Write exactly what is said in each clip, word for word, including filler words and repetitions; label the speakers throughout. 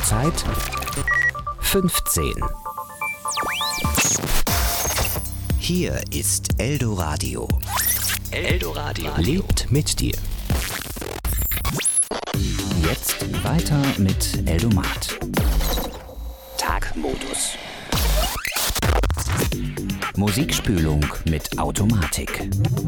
Speaker 1: Uhrzeit fünfzehn. Hier ist Eldoradio. Eldoradio lebt mit dir. Jetzt weiter mit Eldomat. Tagmodus. Musikspülung mit Automatik.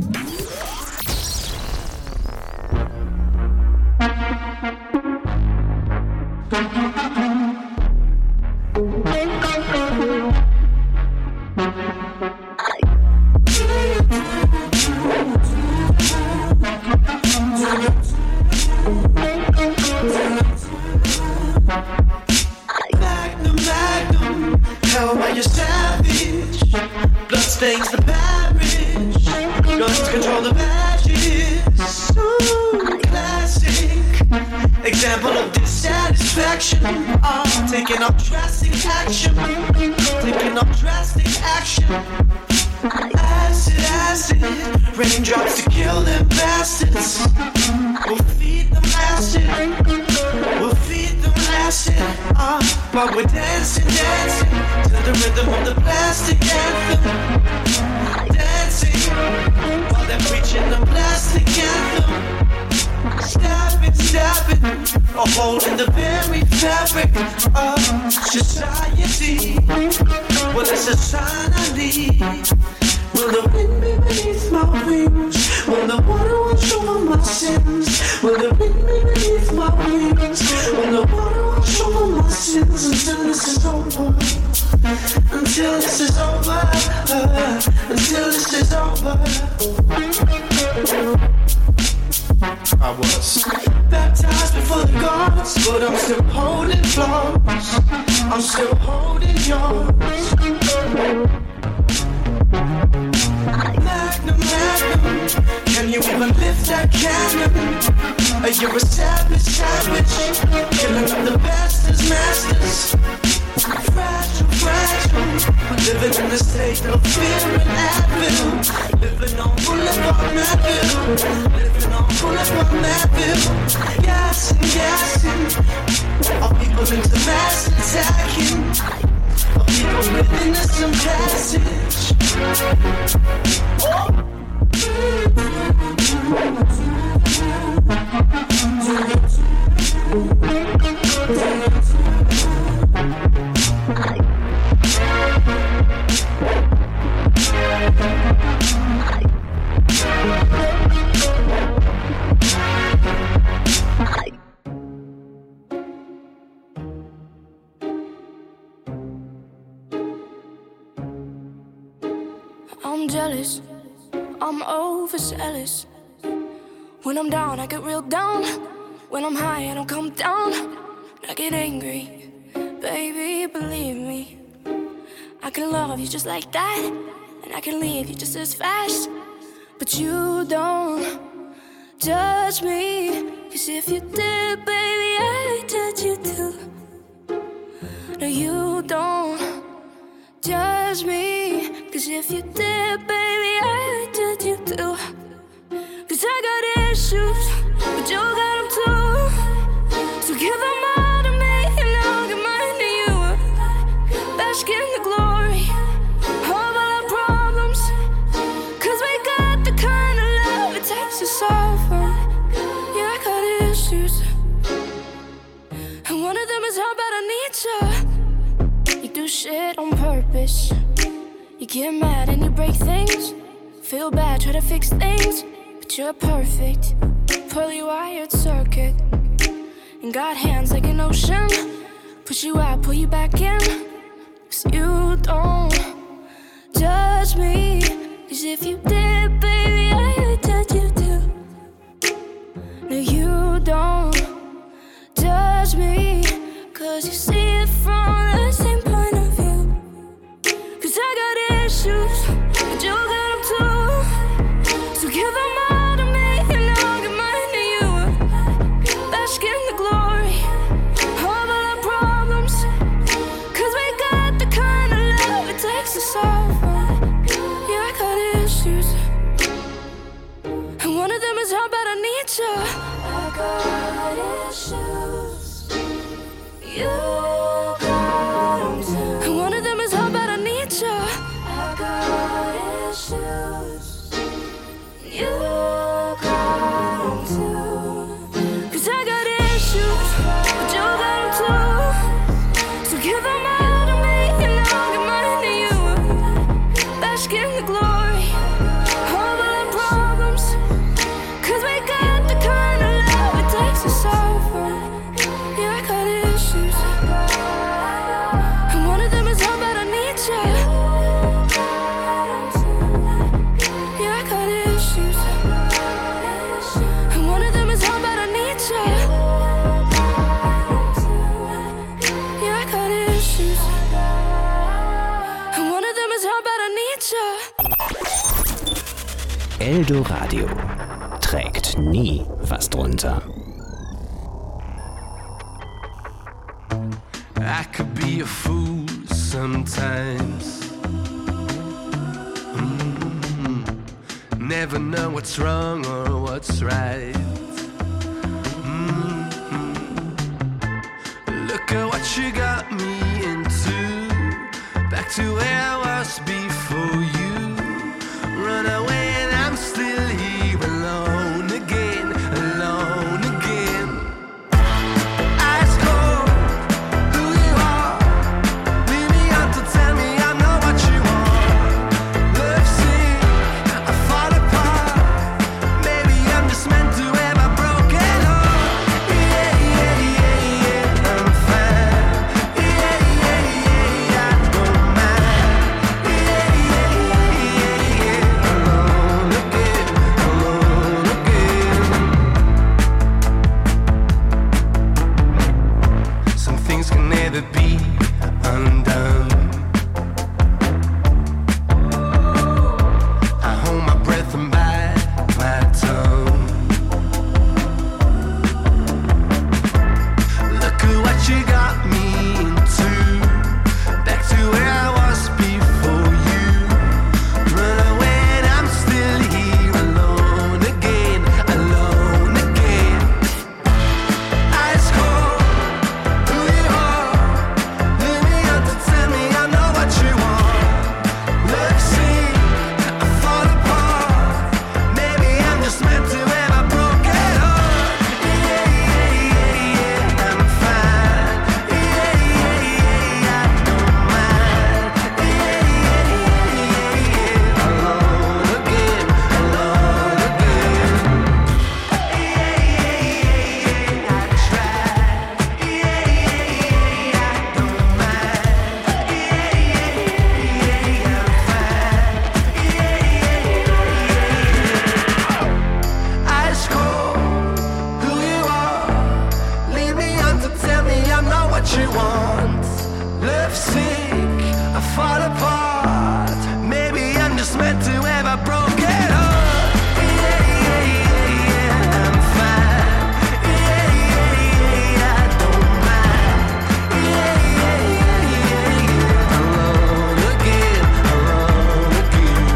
Speaker 2: Bloodstains the parish, guns control the badges. Ooh, classic example of dissatisfaction. Uh, taking up drastic action, taking up drastic action. Acid, acid, raindrops to kill them bastards. We'll feed them acid, we'll feed them acid. Uh, but we're dancing, dancing to the rhythm of the plastic anthem. Dancing while they're preaching the plastic anthem. Stabbing, stabbing, a hole in the very fabric of society. Well, it's a sign I need. Will the wind be beneath my wings? Will the water wash over my sins? Will the wind be beneath my wings? Will the water wash over my sins? Until this is over. Until this is over. Uh, until this is over. I was baptized before the gods, but I'm still holding flaws. I'm still holding yours. Magnum, magnum, can you even lift that cannon? Are you a savage, savage, killing up the best as masters? Fragile, fragile, living in a state of fear and Advil. Living on Boulevard Madville, living on Boulevard Madville. Gassing, gassing, all people into mass attacking. All people with innocent passage.
Speaker 3: I'm jealous, I'm overzealous. When I'm down, I get real down. When I'm high, I don't come down. I get angry, baby, believe me. I can love you just like that, and I can leave you just as fast. But you don't judge me, 'cause if you did, baby, I'd judge you too. No, you don't judge me, 'cause if you did, baby, I'd judge you too. 'Cause I got issues, but you got them too. So give them all to me, and I'll give mine to you. Bask in the glory of all our problems, 'cause we got the kind of love it takes to solve them. Yeah, I got issues, and one of them is how bad I need you. You do shit on purpose. You get mad and you break things. Feel bad, try to fix things. But you're perfect, poorly wired circuit. And got hands like an ocean. Push you out, pull you back in. 'Cause you don't judge me. 'Cause if you did, baby, I would judge you too. No, you don't judge me, 'cause you see it from the same point of view. 'Cause I got issues, but you got them too. So give them all to me, and I'll give mine to you. Bask in the glory of all our problems, 'cause we got the kind of love it takes to solve them. Yeah, I got issues.
Speaker 1: Eldoradio trägt nie was drunter.
Speaker 4: I could be a fool sometimes. Mm-hmm. Never know what's wrong or what's right. Mm-hmm. Look at what you got me into. Back to where I was before you. Run away and I'm still here alone again, alone again. Ice cold, who you are. Leave me out to tell me I'm not what you want. Love sick, I fall apart. Maybe I'm just meant to have a broken heart. Yeah, yeah, yeah, yeah, I'm fine. Yeah, yeah, yeah, I don't mind. Yeah, yeah, yeah, yeah, alone again, alone again. Some things can never be undone. I hold my breath and bite my tongue. Look at what you got me into. Back to where I was before you. Run away and I'm still here alone again, alone again. Ice cold, who you are. Leave me out to tell me I know what you want. Love sick, I fall apart. Maybe I'm just meant to have a broken heart. Yeah, yeah, yeah, yeah, I'm fine. Yeah, yeah, yeah, I don't mind. Yeah, yeah, yeah, yeah, alone again, alone again. Yeah, yeah, yeah, yeah, I tried. Yeah, yeah, yeah, I don't mind. Yeah, yeah, yeah, yeah, I'm fine. Yeah, yeah, yeah. Ice cold, who you are. Leave me on to tell me I'm not what you want. Love sick, I fall apart. Maybe I'm just meant to have a broken heart. Yeah, yeah, yeah, yeah, I'm fine. Yeah, yeah, yeah, I don't mind. Yeah, yeah, yeah, yeah, yeah, alone again, alone again.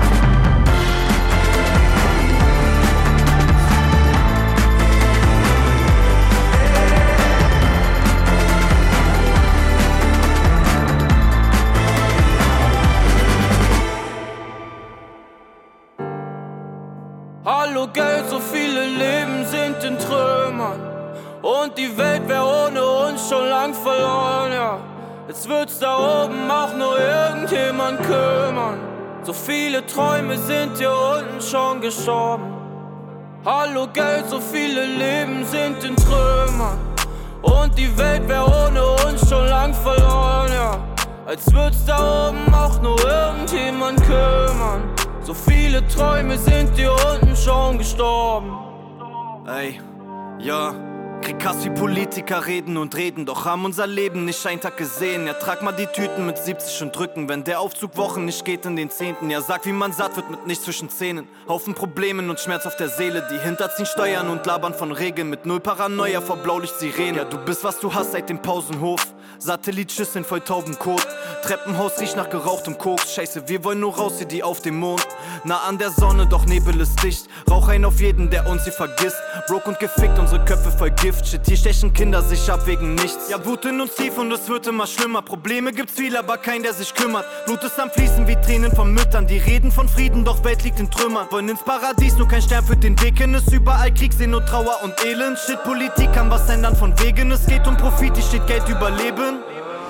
Speaker 5: Hallo Geld, so viele Leben sind in Trümmern. Und die Welt wär ohne uns schon lang verloren, ja. Jetzt wird's da oben auch nur irgendjemand kümmern. So viele Träume sind hier unten schon gestorben. Hallo Geld, so viele Leben sind in Trümmern. Und die Welt wär ohne uns schon lang verloren, ja. Als wird's da oben auch nur irgendjemand kümmern. So viele Träume sind hier unten schon gestorben.
Speaker 6: Ey, ja, krieg Hass wie Politiker reden und reden, doch haben unser Leben nicht einen Tag gesehen. Ja, trag mal die Tüten mit siebzig und drücken, wenn der Aufzug Wochen nicht geht in den Zehnten. Ja, sag, wie man satt wird mit nichts zwischen Zähnen. Haufen Problemen und Schmerz auf der Seele, die hinterziehen Steuern und labern von Regeln. Mit null Paranoia vor Blaulicht-Sirenen. Ja, du bist, was du hast seit dem Pausenhof. Satellitschüsseln voll Taubenkot. Treppenhaus riecht nach gerauchtem Koks. Scheiße, wir wollen nur raus, wie die auf dem Mond. Nah an der Sonne, doch Nebel ist dicht. Rauch ein auf jeden, der uns hier vergisst. Broke und gefickt, unsere Köpfe voll Gift. Shit, hier stechen Kinder sich ab wegen nichts. Ja, Wut in uns tief und es wird immer schlimmer. Probleme gibt's viel, aber kein, der sich kümmert. Blut ist am Fließen wie Tränen von Müttern. Die reden von Frieden, doch Welt liegt in Trümmern. Wollen ins Paradies, nur kein Stern führt den Weg hin. Ist überall Krieg, sehen nur Trauer und Elend. Shit, Politik kann was ändern von wegen. Es geht um Profit, hier steht Geld überleben.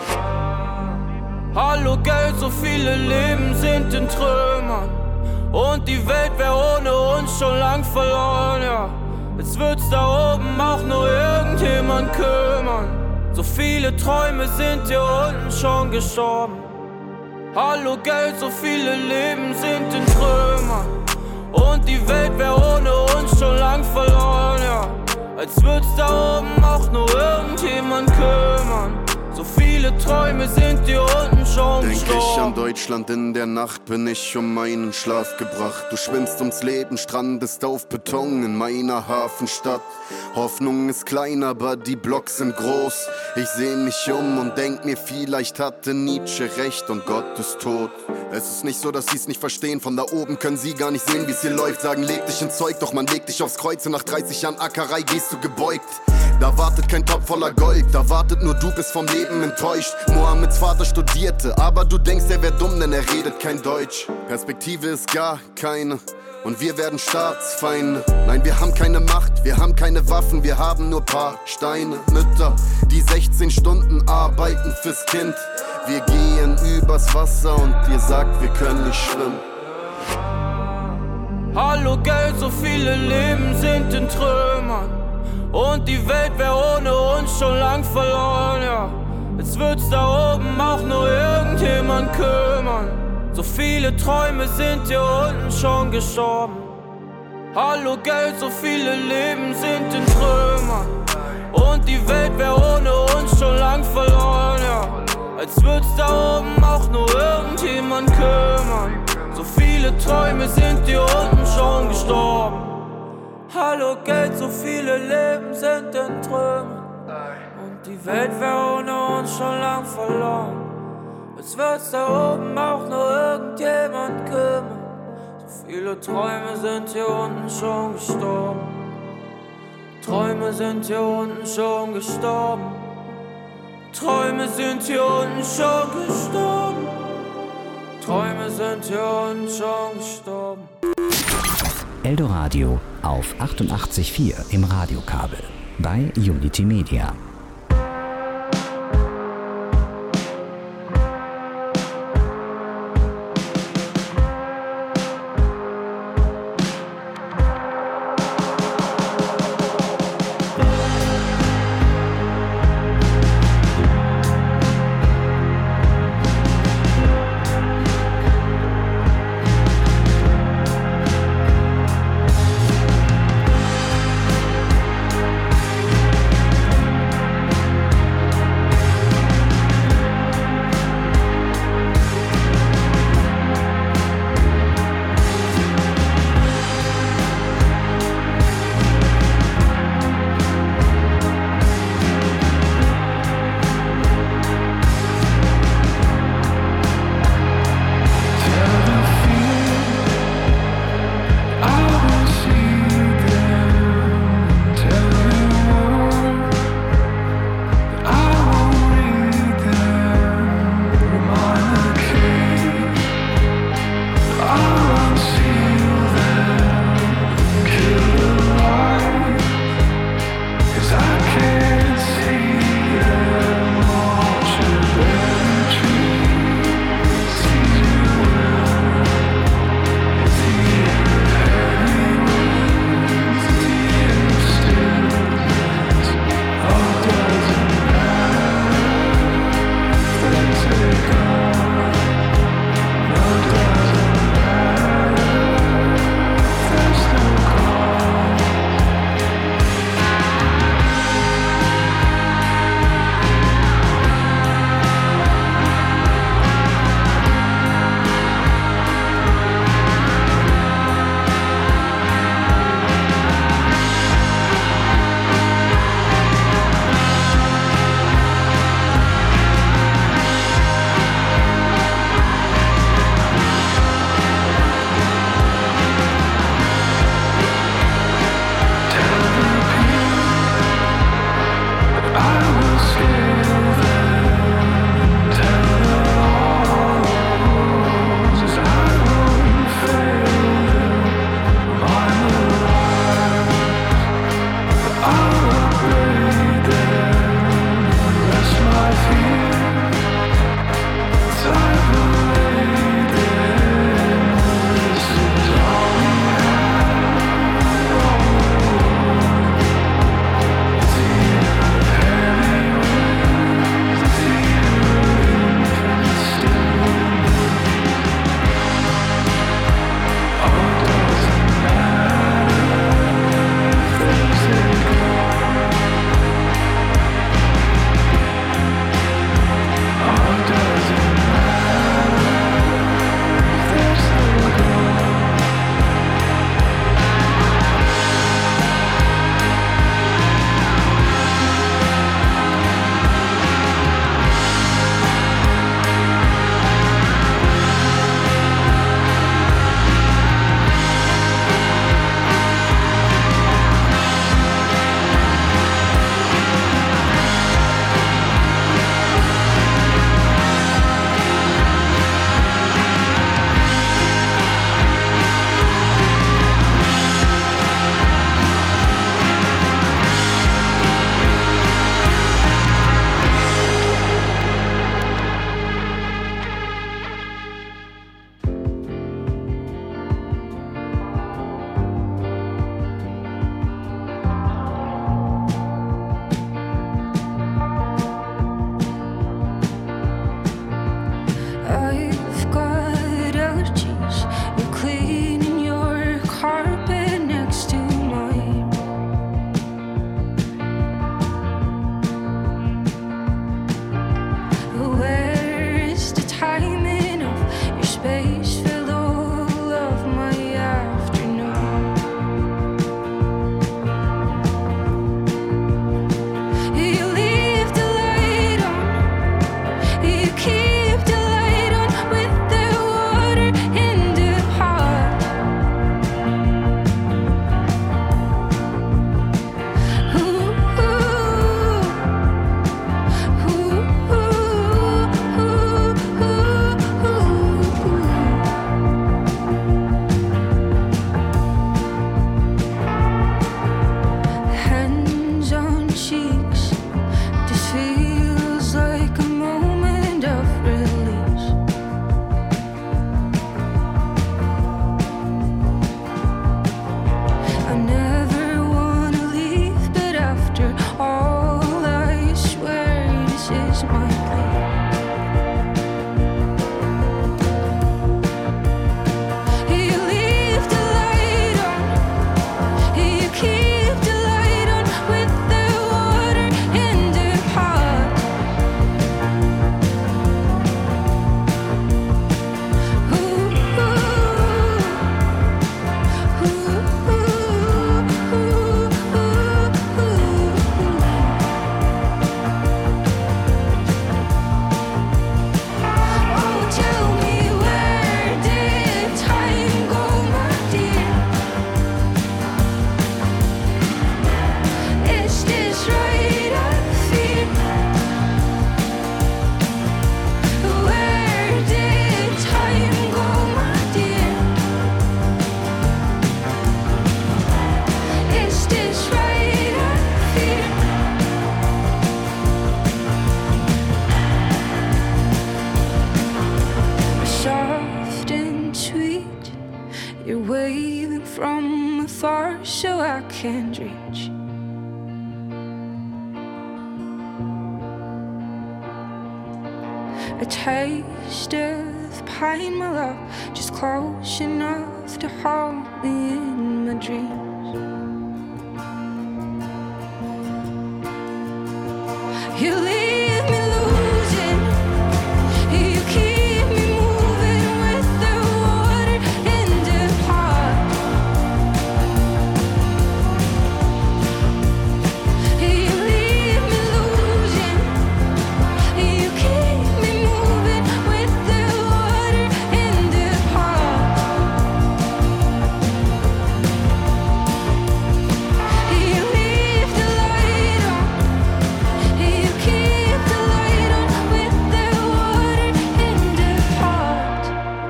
Speaker 5: Hallo Geld, so viele Leben sind in Trümmern. Und die Welt wär ohne uns schon lang verloren, ja. Jetzt wird's da oben auch nur irgendjemand kümmern. So viele Träume sind hier unten schon gestorben. Hallo Geld, so viele Leben sind in Trümmern. Und die Welt wär ohne uns schon lang verloren, ja. Als wird's da oben auch nur irgendjemand kümmern. So viele Träume sind hier unten schon
Speaker 7: Denk
Speaker 5: gestorben.
Speaker 7: ich an Deutschland, in der Nacht bin ich um meinen Schlaf gebracht. Du schwimmst ums Leben, strandest auf Beton in meiner Hafenstadt. Hoffnung ist klein, aber die Blocks sind groß. Ich seh mich um und denk mir, vielleicht hatte Nietzsche recht und Gott ist tot. Es ist nicht so, dass sie's nicht verstehen. Von da oben können sie gar nicht sehen, wie's hier läuft. Sagen, leg dich ins Zeug, doch man legt dich aufs Kreuz. Und nach dreißig Jahren Ackerei gehst du gebeugt. Da wartet kein Topf voller Gold, da wartet nur du, bist vom Leben enttäuscht. Mohammeds Vater studierte, aber du denkst, er wär dumm, denn er redet kein Deutsch. Perspektive ist gar keine und wir werden Staatsfeinde. Nein, wir haben keine Macht, wir haben keine Waffen, wir haben nur paar Steine. Mütter, die sechzehn Stunden arbeiten fürs Kind. Wir gehen übers Wasser und ihr sagt, wir können nicht schwimmen.
Speaker 5: Hallo Geld, so viele Leben sind in Trümmern. Und die Welt wär ohne uns schon lang verloren, ja. Jetzt wird's da oben auch nur irgendjemand kümmern. So viele Träume sind hier unten schon gestorben. Hallo Geld, so viele Leben sind in Trümmern. Und die Welt wär ohne uns schon lang verloren, ja. Als wird's da oben auch nur irgendjemand kümmern. So viele Träume sind hier unten schon gestorben. Hallo Geld, so viele Leben sind in Trümmern. Und die Welt wär ohne uns schon lang verloren. Jetzt wird's da oben auch nur irgendjemand kümmern. So viele Träume sind hier unten schon gestorben. Träume sind hier unten schon gestorben. Träume sind hier unten schon gestorben. Träume sind hier unten schon gestorben.
Speaker 1: Eldoradio auf achtundachtzig Komma vier im Radiokabel bei Unity Media.
Speaker 3: breathing from afar so I can't reach. A taste of pine, my love, just close enough to hold me in my dreams. You leave me losing, you keep me moving with the water in the heart. You leave me losing, you keep me moving with the water in the heart. You leave the light on, you keep the light on with the water in the heart.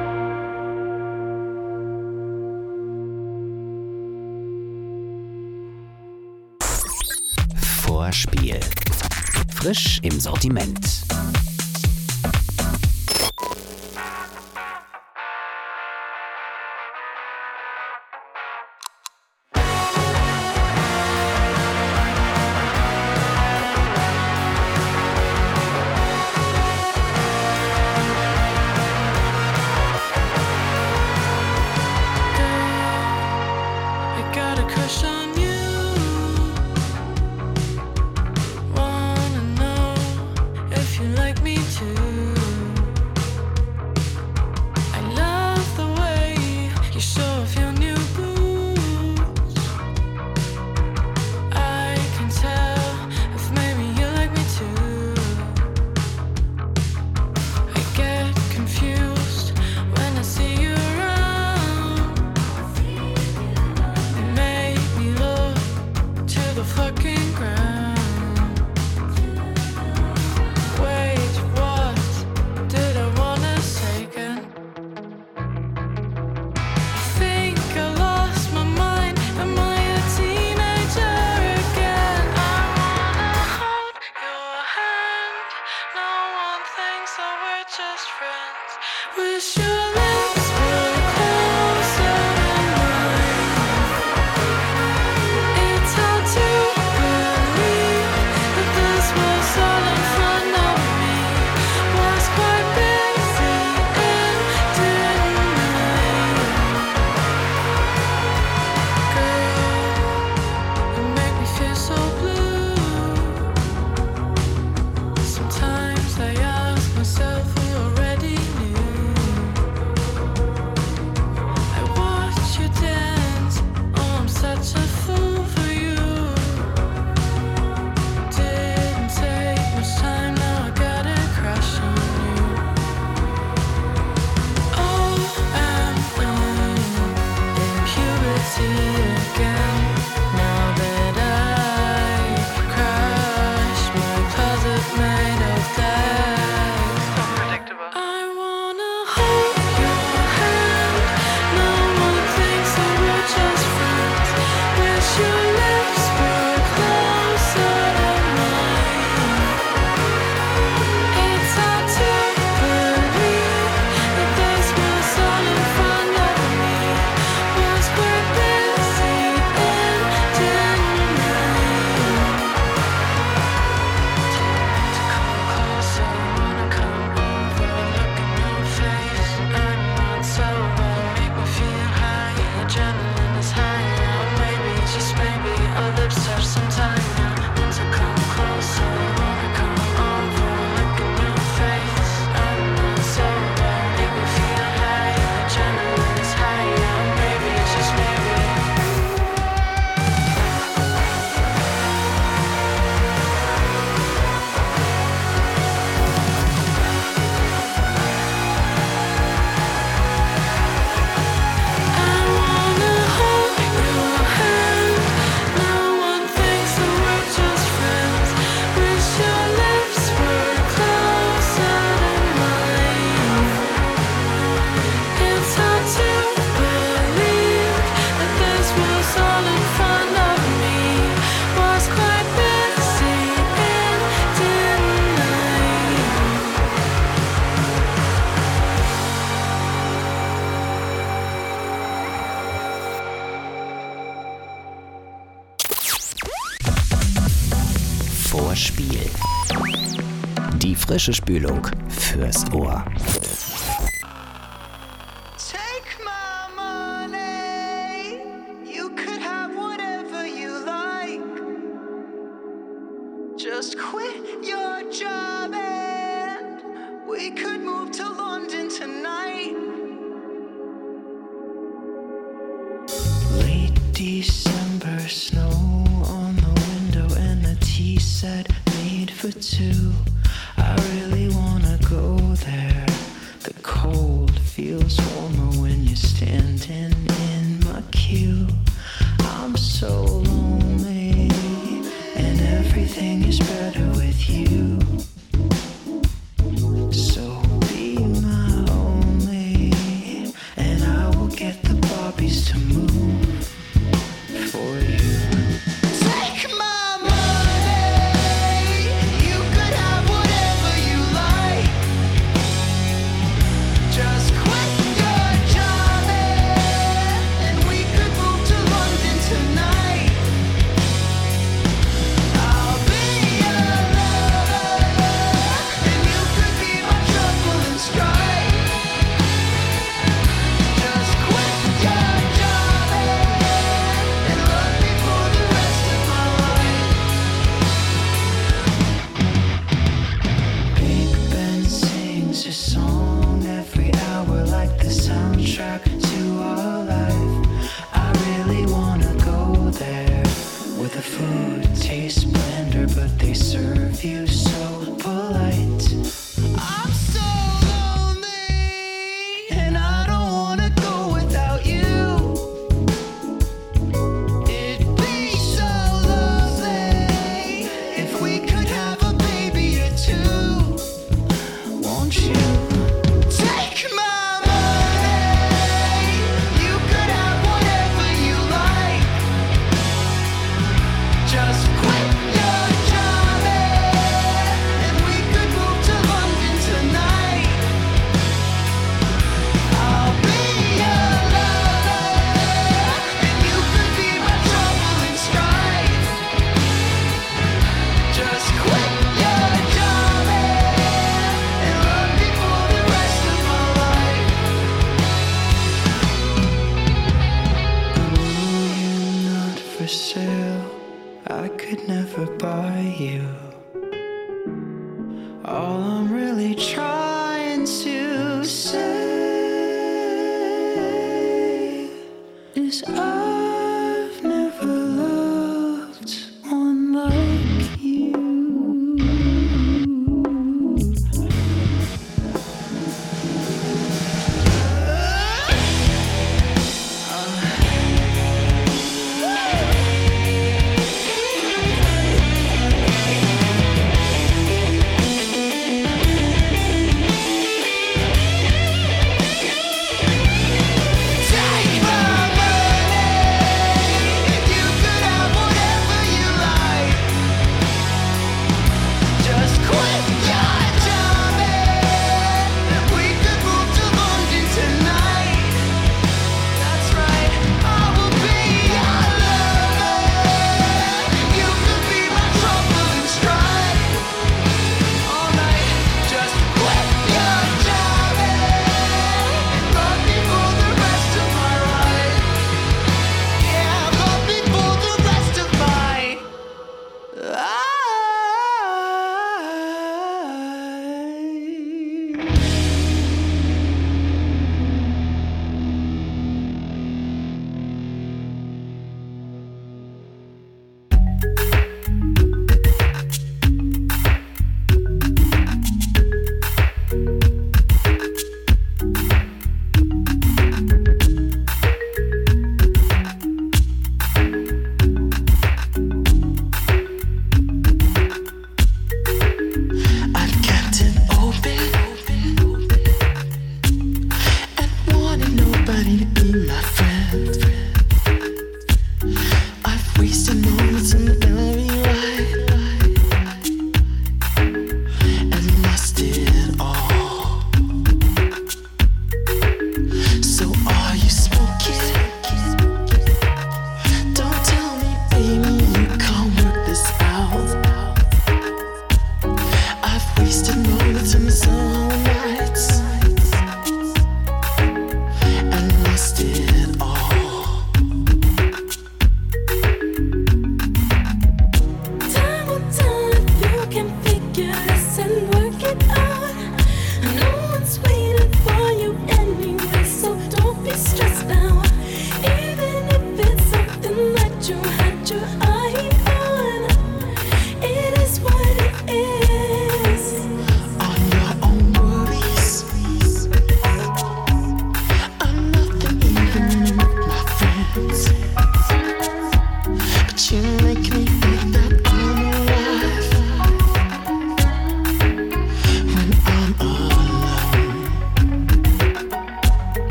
Speaker 1: Vorspiel. Frisch im Sortiment.
Speaker 3: I got a crush on you. Wanna know if you like me too. I love the way you show off your new boots. I can tell if maybe you like me too. I get confused when I see you around. You make me look
Speaker 1: Hörspiel. Die frische Spülung fürs Ohr.
Speaker 2: Take my money. You could have whatever you like. Just quit your job and we could move to London tonight. Late December snow on the window and a tea set made for two. I really wanna go there. The cold feels warmer when you're standing in my queue. I'm so lonely and everything is better with you. So be my only and I will get the Barbies to move for you. Take my money. You could have whatever you like. Just quit your job and we could move to London tonight. I'll be your lover and you could be my trouble and strife. Just quit your job and love me for the rest of my life. Big Ben sings a song every hour like the soundtrack to our life. I really wanna go there where the food tastes blender but they serve you so polite. I'm so lonely and I don't wanna go without you. It'd be so lovely if we could have a baby or two. Won't you take my money? You could have whatever you like. Just quit your job and we could move to London tonight. I'll be your lover and you could be my trouble and strife. Just quit your job and love me for the rest of my life. Ooh, you're not for sale. I could never buy you. All I'm really trying to say is I've never loved one like you. Take my money.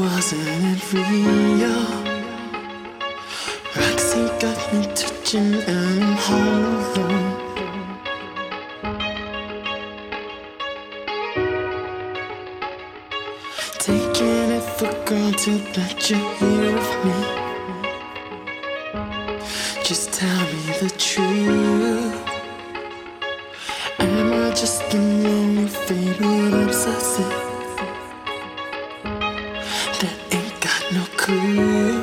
Speaker 4: wasn't it real? Roxy got me touching and I'm home. Taking it for granted that you're here with me. Just tell me the truth. Am I just a lonely favorite obsessive that ain't got no clue?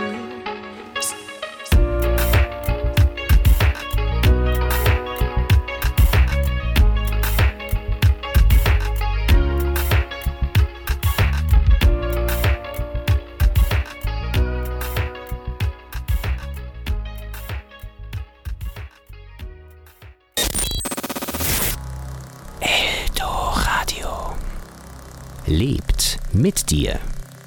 Speaker 1: Lebt mit dir.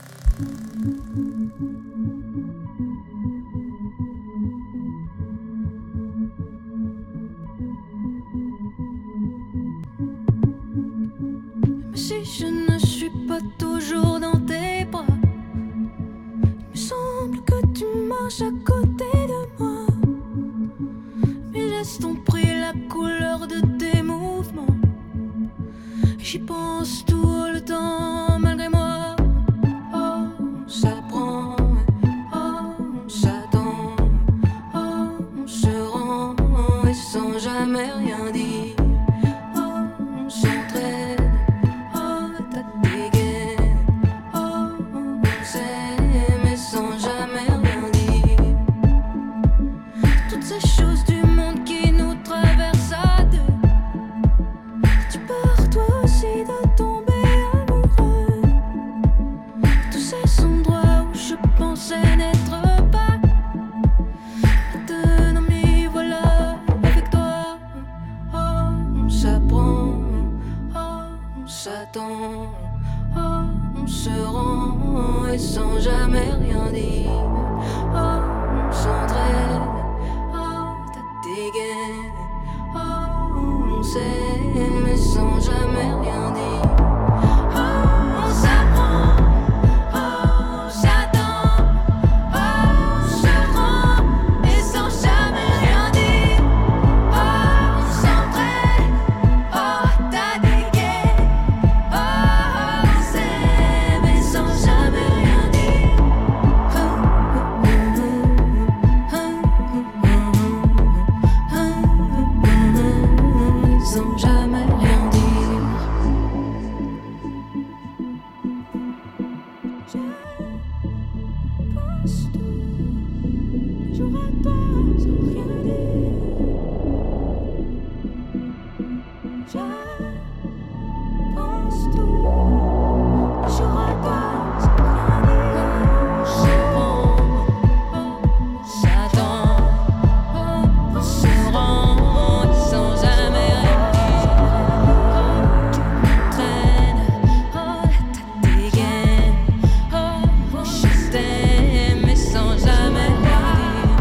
Speaker 3: Si je ne suis pas toujours dans tes bras, il me semble que tu marches à côté de moi. Mes gestes ont pris la couleur de tes mouvements. J'y pense tout le temps malgré moi. Oh, ça prend, oh, ça tend, oh, on se rend et sans jamais rien dire. Oh, on s'entraîne, oh, t'as des gaines. Oh, on s'aime et sans jamais rien dire. Toutes ces choses du monde qui nous traversent à deux. Tu pars toi aussi de tomber amoureux. Tous ces endroits où je pensais n'être pas. Maintenant m'y voilà avec toi. Oh, on s'apprend, oh, on s'attend, oh, on se rend et sans jamais rien dire. Oh, on s'entraîne, oh, t'as des gaines. Oh, on s'aime mais sans jamais rien dire. Oh, on s'apprend, oh, on s'attend, oh, on se rend et sans jamais rien dire. Oh, on s'entraîne, oh, t'as des gaines. Oh, on s'aime mais sans jamais rien dire. Sans jamais rien dire. Je pense tout les jours à toi sans rien dire. Je pense tout les jours à toi sans rien dire. Je prends, oh, j'attends, oh, on se rend sans jamais rien dire. Oh, tu m'entraînes, oh, t'as des gaines. Oh, je t'aime mais sans jamais rien dire.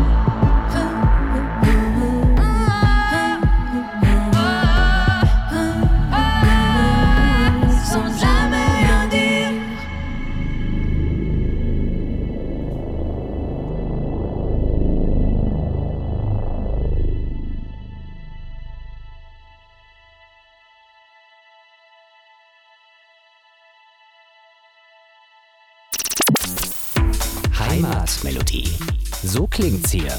Speaker 3: Sans jamais rien dire.
Speaker 1: Heimatmelodie. So klingt's hier.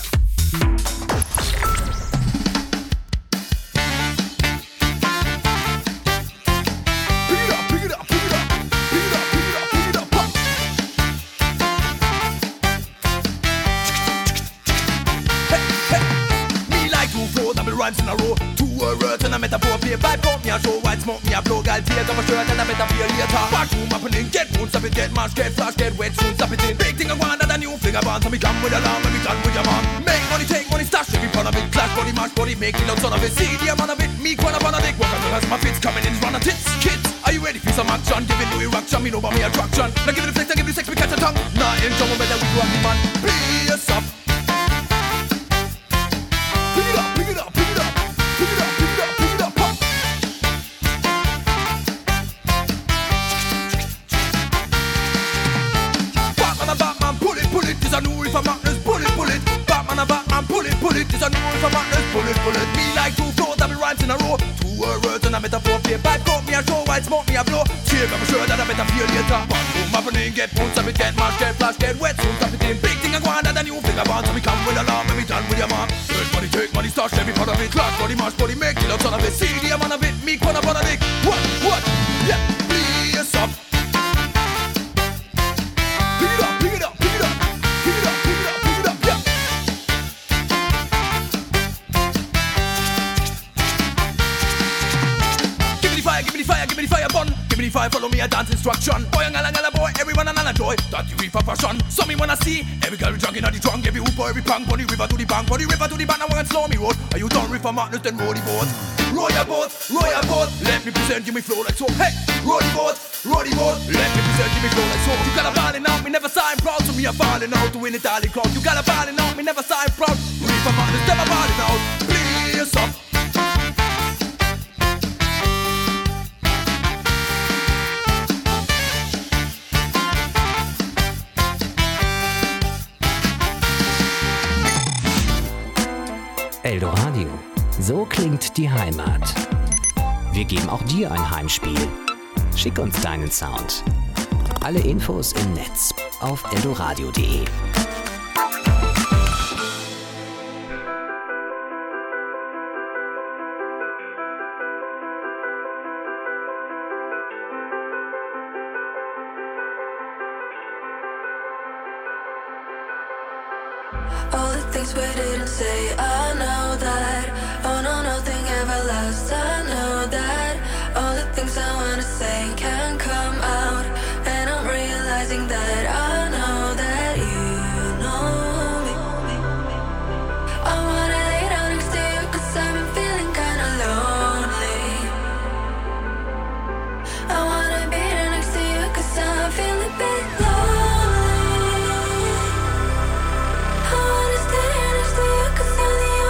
Speaker 8: Me like two flow, double rhymes in a row. Two words and a metaphor. Play vibe, pump me a show. White smoke me a blow. Gal tears of a shirt and a metaphor later. Back room happening. Get moon, stop it, get mash, get flash, get wet, soon stop it in. Big thing I want and a new thing I want. So me come with alarm and me done with your man. Make money, take money, stash every front of it. Clash body, mash body, make it out son of it. See the amount of it. Me one up on a dick. Walk on as my fits coming in, run a tits. Kids, are you ready for some action? Giving you erection, me know about me attraction. Now give it a flex, now give it a sex, me catch a tongue. Nah, in trouble, better we go on the man. Be yourself. Pick it up, pick it up, pick it up. Pick it up, pick it up, pick it up, pop. is a rule for madness. Bullet, bullet, me like two flow, double rhymes in a row. Two words and a metaphor, play pipe, coat me a show, white smoke me a blow. Cheer, I'm sure that I better feel later. Bang, boom, happening, get bones, stop it, get mashed, get flash, get wet, soon stop it in. Big thing I go on, that a new thing I want, so we come with alarm, and we done with your mark. Search money, take money, stash every part of it. Class, body, mash, body, make it up, son of it. C D, I'm on a bit, me, corner, bottom, dick. What, what, yeah, please up. Pick it up, pick it up, pick it up, pick it up, pick it up, pick it up, yeah. Give me the fire, give me the fire, give me the fire, bun. Give me the fire, follow me a dance instruction. Boy, and gala, gala, boy, everyone and a joy. That you reap for passion. So me wanna see every girl drunk in the trunk, every hoop, every punk, body river to the bank, body river to the bank. Now we're slow me road. Are you done riff for madness? Then roll the boat, roll your boat, roll your boat. Let me present you me flow like so. Hey, roll the boat, roll the boat. Let me present you me flow like so. You got a balling out, me never sign proud. So me a falling out to win it all the crowd. You got a balling out, me never sign proud. Reef for madness, never balling out. Please up.
Speaker 1: Eldoradio. So klingt die Heimat. Wir geben auch dir ein Heimspiel. Schick uns deinen Sound. Alle Infos im Netz auf eldoradio punkt de.
Speaker 3: All the things we didn't say, I know that. Oh no, nothing ever lasts, I know that. All the things I wanna say can't come out, and I'm realizing that I know that you know me. I wanna lay down next to you, cause I've been feeling kinda lonely. I wanna be there next to you, cause I'm feeling a bit lonely. I wanna stay next to you, cause you're the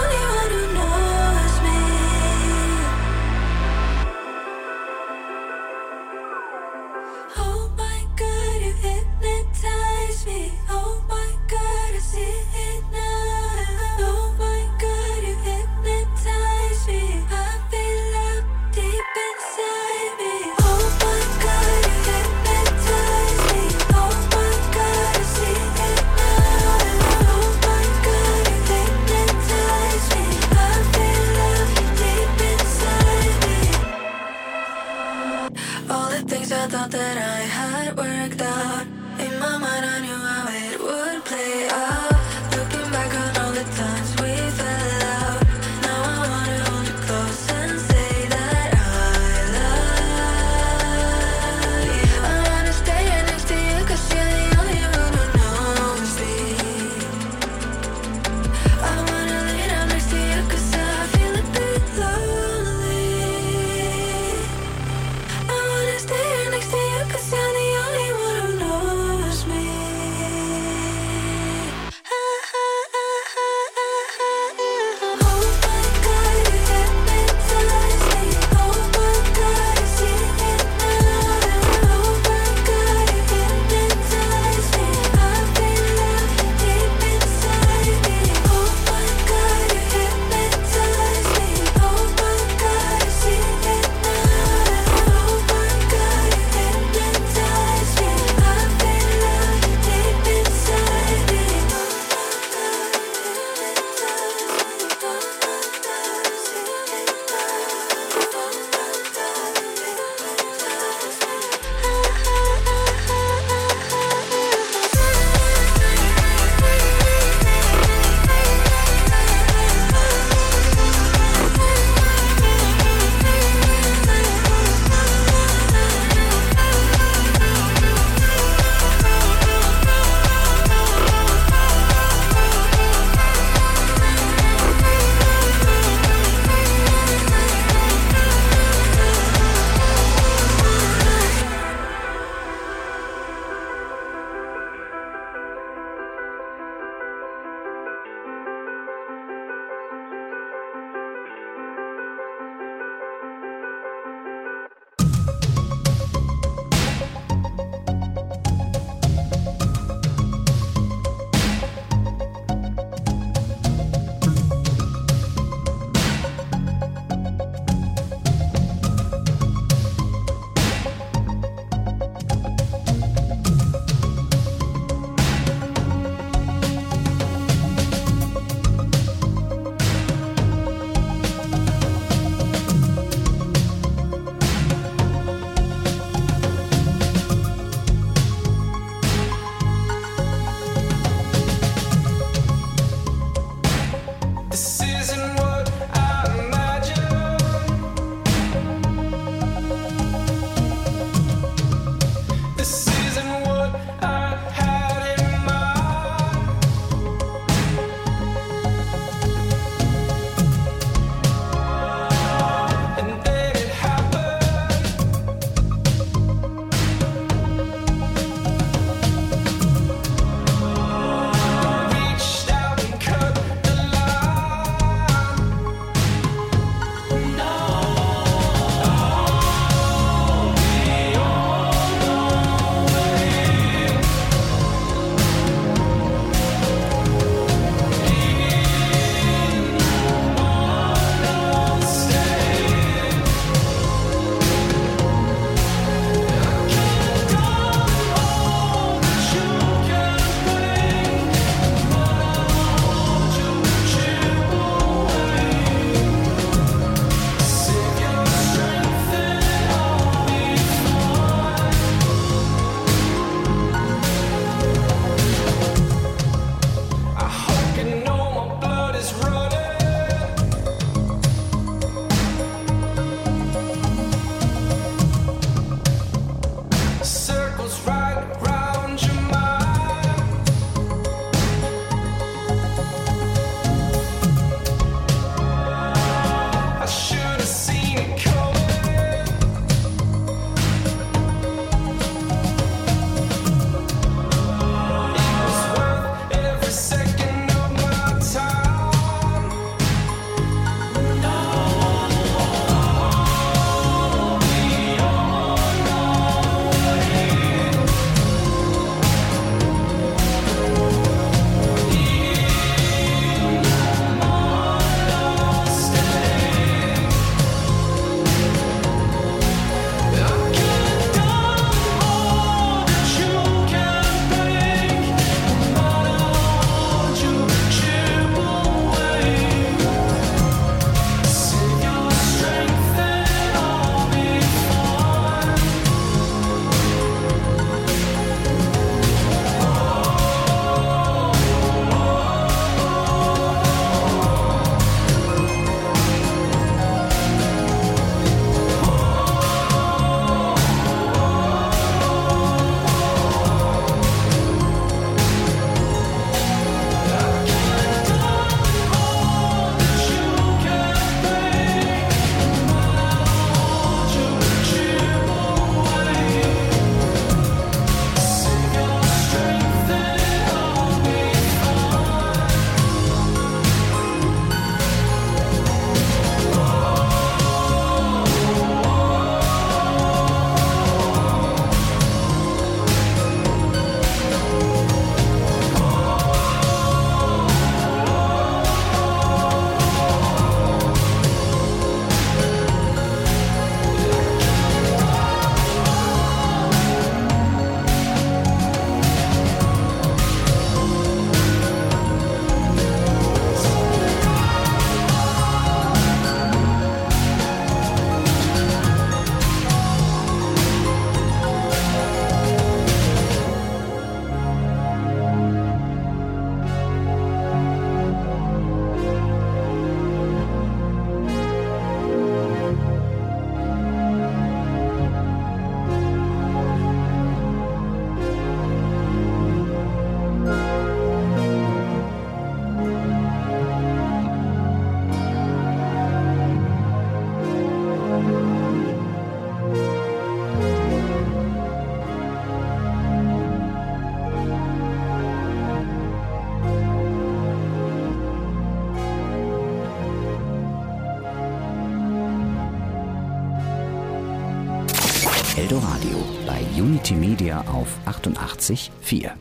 Speaker 1: Eldoradio bei Unity Media auf achtundachtzig Komma vier.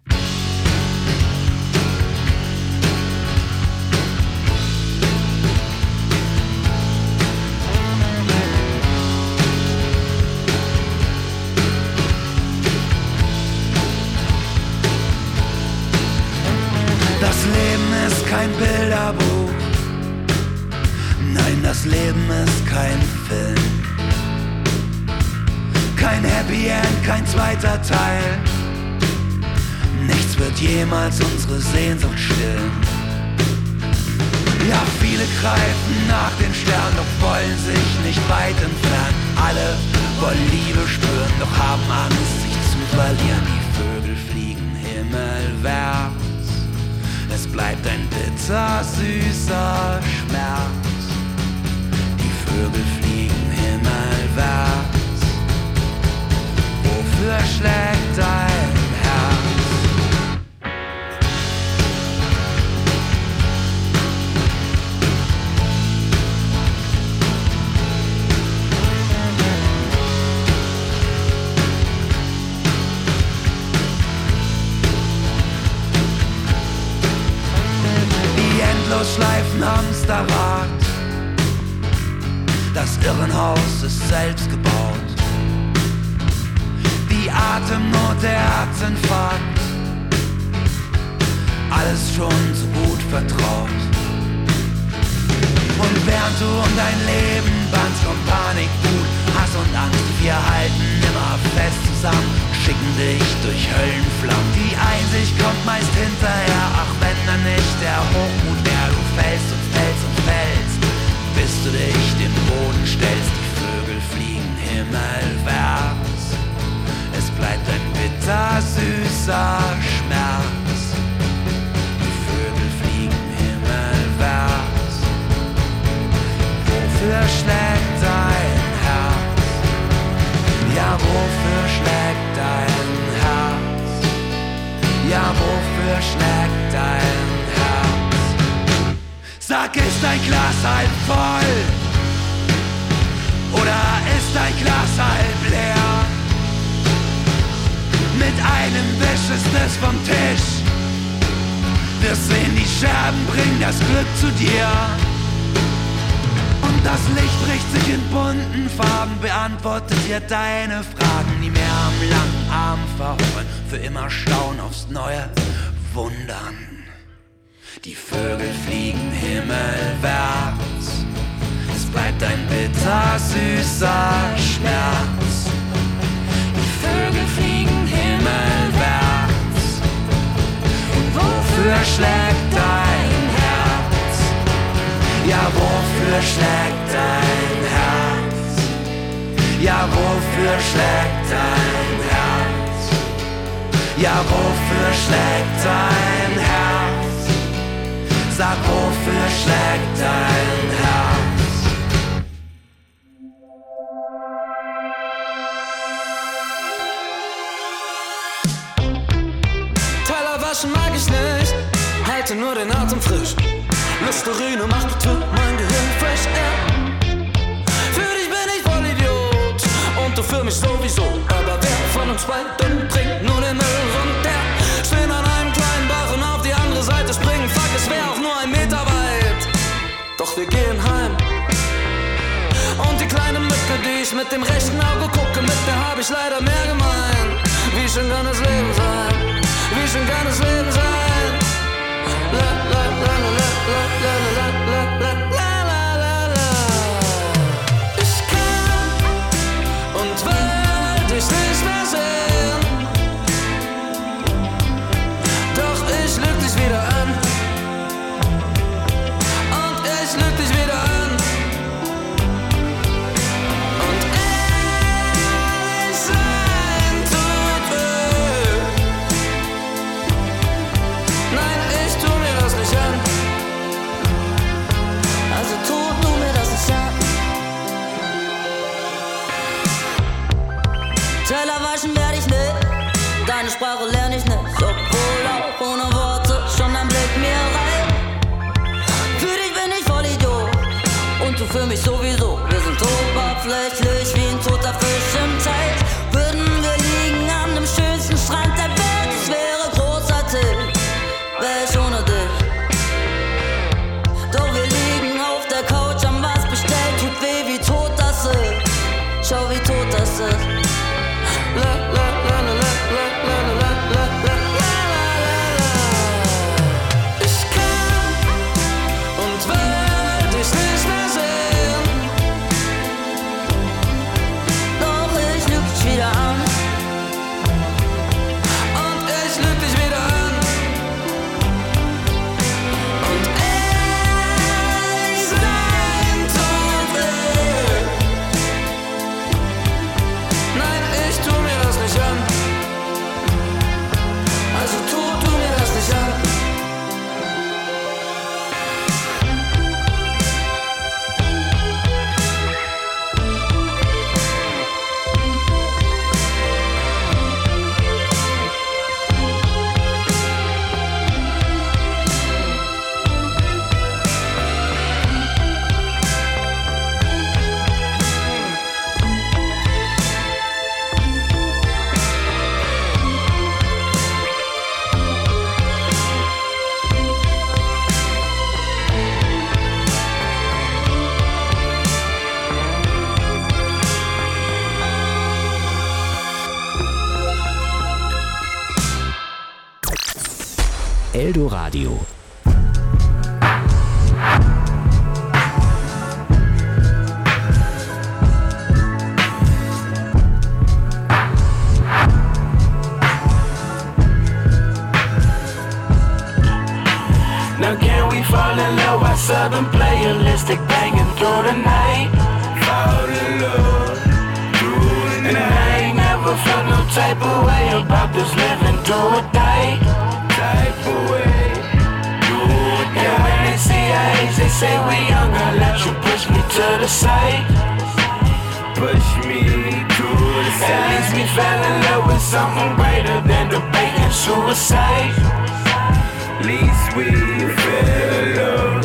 Speaker 4: Das Leben ist kein Bilderbuch. Nein, das Leben ist kein Film. Kein Happy End, kein zweiter Teil. Nichts wird jemals unsere Sehnsucht stillen. Ja, viele greifen nach den Sternen, doch wollen sich nicht weit entfernen. Alle wollen Liebe spüren, doch haben Angst, sich zu verlieren. Die Vögel fliegen himmelwärts. Es bleibt ein bitter, süßer Schmerz. Die Vögel fliegen himmelwärts. Wofür schlägt dein Herz? Die endlos schleifen Hamsterrad. Das Irrenhaus ist selbst gebaut. Die Atemnot, der Herzinfarkt, alles schon so gut vertraut. Und während du um dein Leben bangst, kommt Panik, Wut, Hass und Angst. Wir halten immer fest zusammen, schicken dich durch Höllenflammen. Die Einsicht kommt meist hinterher, ach wenn dann nicht der Hochmut mehr. Du fällst und fällst und fällst, bis du dich dem Boden stellst. Die Vögel fliegen himmelwärts. Es bleibt ein bitter, süßer Schmerz. Die Vögel fliegen himmelwärts. Wofür schlägt dein Herz? Ja, wofür schlägt dein Herz? Ja, wofür schlägt dein Herz? Sag, ist dein Glas halb voll? Oder ist dein Glas halb leer? Mit einem Wisch ist es vom Tisch. Wir sehen die Scherben, bringen das Glück zu dir. Und das Licht bricht sich in bunten Farben, beantwortet dir deine Fragen, die mehr am langen Arm verhungern, für immer staunen aufs Neue, wundern. Die Vögel fliegen himmelwärts. Es bleibt ein bitter, süßer Schmerz. Die Vögel fliegen himmelwärts. Und wofür schlägt dein Herz? Ja, wofür schlägt dein Herz? Ja, wofür schlägt dein Herz? Ja, wofür schlägt dein Herz? Sag, wofür schlägt dein Herz?
Speaker 5: Waschen mag ich nicht, halte nur den Atem frisch. Listerine macht bitte mein Gehirn fresh air. Für dich bin ich voll Idiot und du für mich sowieso. Aber wer von uns beiden trinkt nur den Müll runter? Stehen an einem kleinen Bach und auf die andere Seite springen. Fuck, es wär auch nur ein Meter weit. Doch wir gehen heim. Und die kleine Mücke, die ich mit dem rechten Auge gucke, mit der hab ich leider mehr gemein. Wie schön kann das Leben sein? Wie schön kann das Leben sein? La la la la la la la la la la la la la. Ich kann und will dich nicht mehr sehen. Doch ich lüg dich wieder an. Und ich lüg dich wieder an. Und ehrlich sein tut weh. Nein, ich tu mir das nicht an. Also tu du mir das nicht an.
Speaker 9: Teller waschen werd ich nicht, deine Sprache lern ich nicht. Obwohl auch ohne Worte schon ein Blick mir reicht. Für dich bin ich voll Idiot und du für mich sowieso. Wir sind oberflächlich wie ein toter Fisch im Teich.
Speaker 1: Eldoradio.
Speaker 2: Now can we fall in love while Southern playalistic banging through the night? Fall in love through the night. And I ain't never felt no type of way about this living do or die. Type of way, do or die. And when they see our age, they say we younger. Let you push me to the side. Push me to the side. At least we fell in love with something greater than debate and suicide. At least we fell in love.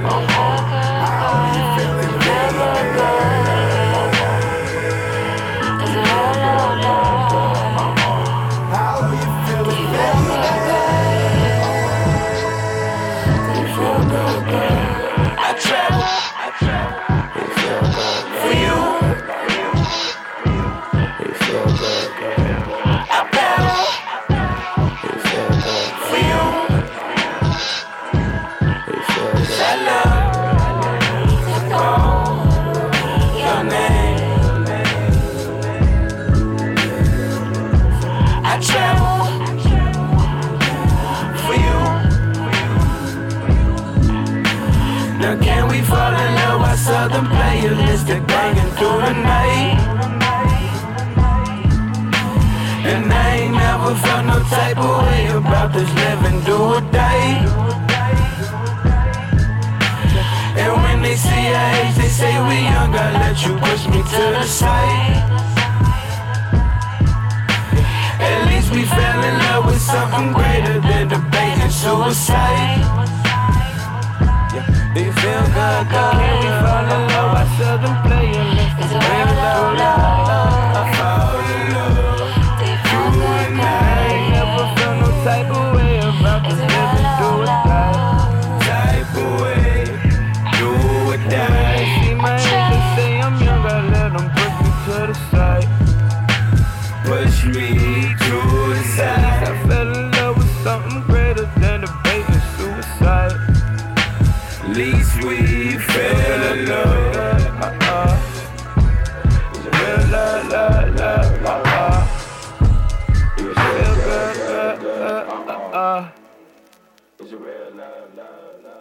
Speaker 2: Southern playalistic banging through the night. And I ain't never felt no type of way about this living do or die. And when they see our age, they say we young. I let you push me to the side. At least we fell in love with something greater than debate and suicide. Do you feel good, girl? Can we fall in love while Southern playalistic? Is it real love, love? Fall in love. Do you feel good, girl? I ain't never felt no type of way about this living do or die. Type of way, do or die. See my age, they say I'm young, I let them push me to the side. Push me to the side. I fell in love with something greater than debate and suicide. At least we fell in love. Uh-uh. It's a real love, love, love. Uh-uh. It's a real good, good, uh-uh. It's a real love, love, love.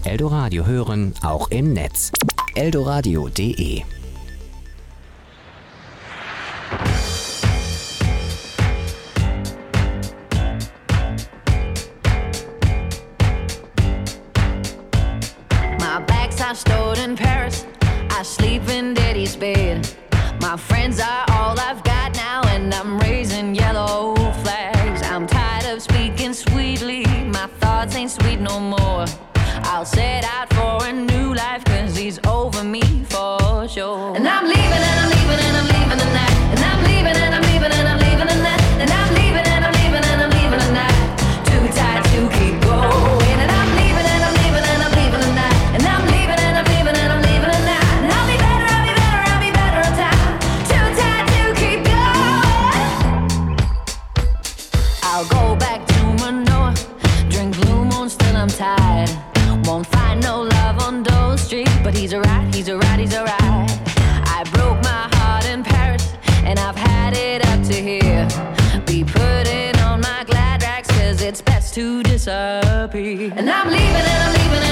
Speaker 1: Eldoradio hören, auch im Netz. eldoradio punkt de
Speaker 10: My bags are stored in Paris. I sleep in daddy's bed. My friends are all I've got now, and I'm raising yellow flags. I'm tired of speaking sweetly. My thoughts ain't sweet no more. I'll set out for a new life, cause he's over me for sure. And I'm leaving and I'm leaving and I'm leaving tonight. And I'm leaving and I'm leaving and I'm leaving tonight. And I'm leaving and I'm leaving and I'm leaving tonight. Too tired to keep going. And I'm leaving and I'm leaving and I'm leaving tonight. And I'm leaving and I'm leaving and I'm leaving tonight. And I'll be better, I'll be better, I'll be better on time. Too tired to keep going. I'll go back to Manoa. Drink Blue Moon, still I'm tired. Won't find no love on Dole Street, but he's alright, he's alright, he's alright. I broke my heart in Paris, and I've had it up to here. Be putting on my glad rags, cause it's best to disappear. And I'm leaving and I'm leaving and